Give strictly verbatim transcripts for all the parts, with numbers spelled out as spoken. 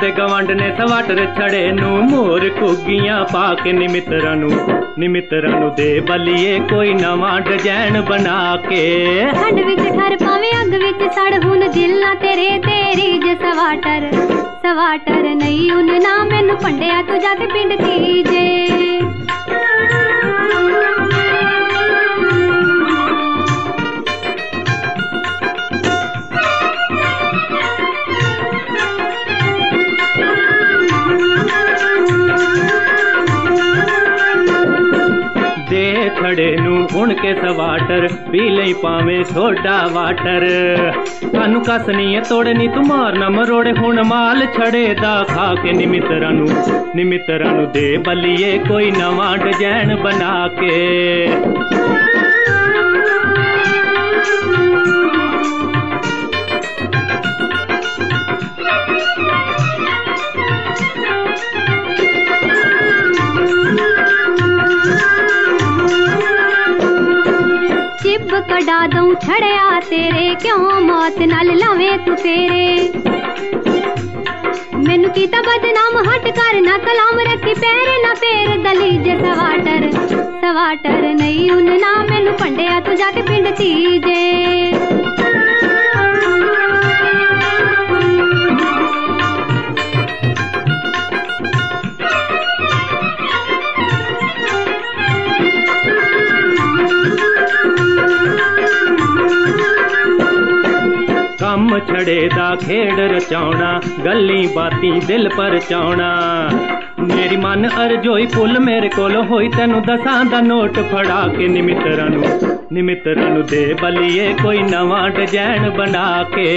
तेरे गवंड ने सवाटर छड़े नू मोर कुगियां पा के निमित्रा नू निमित्रा नू दे बलिए कोई नवा डिजाइन बना के। ठंड विच ठर पावे अग विच सड़ हुन दिल ना तेरे तेरी जे सवाटर सवाटर नहीं उन ना मैनू पंडिया तू जाके पिंड तीजे। खड़े नू उन के सवाटर पी लई पावे सोडा वाटर। कानू कसनी है तोड़े नी तू मारना मरोड़े हुण माल छड़े दा खा के निमित्रा नू निमित्रा नू दे बलिए कोई नवा डिजाइन बना के। कड़ा दूं छड़िया तेरे क्यों मौत नाल लावे तू फेरे। मैनू कीता बदनाम हट कर ना कलाम रखी पैर ना फेर दलीज सवाटर सवाटर नहीं उन ना मैनू पंडिया तू जाके पिंड तीजे। कम छड़े दा खेड़ रचाउना गल्ली बाती दिल पर चाउना। मेरी मन अरजोई पुल मेरे कोल होई तेनू दसां दा नोट फड़ा के निमित्रा नू निमित्रा नू दे बलिए कोई नवा डिजाइन बना के।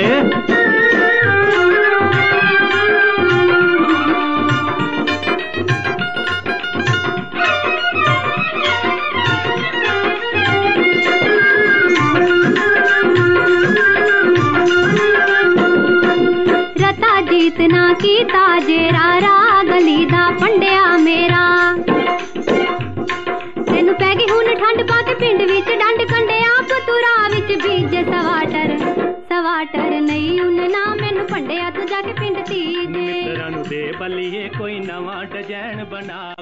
जीतना कीता जेरा रागली दा पंडिया मेरा। तेनू पै गई हुन ठंड पाके पिंड विच डंड कंडिया पतुरा विच बीजे सवाटर सवाटर नहीं उन ना मैनू पंडिया तू जाके पिंड तीजे। निमित्रा नू दे बलिए कोई नवा डिजाइन बना